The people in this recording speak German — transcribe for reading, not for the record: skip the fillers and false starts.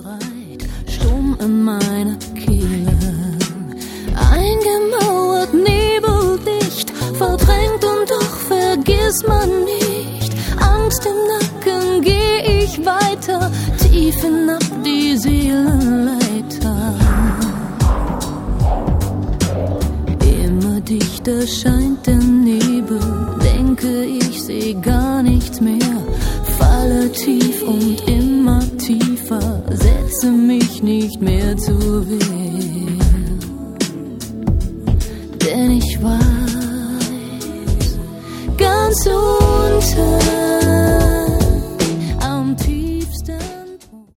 bereit, stumm in meiner Kehle. Eingemauert, nebeldicht, verdrängt und doch vergisst man nicht. Angst im Nacken, geh ich weiter, tief hinab die Seelenleiter. Immer dichter scheint der Nebel, denke ich seh gar nichts mehr. Falle tief und immer tiefer, setze mich nicht mehr zur Wehr. Denn ich weiß, ganz so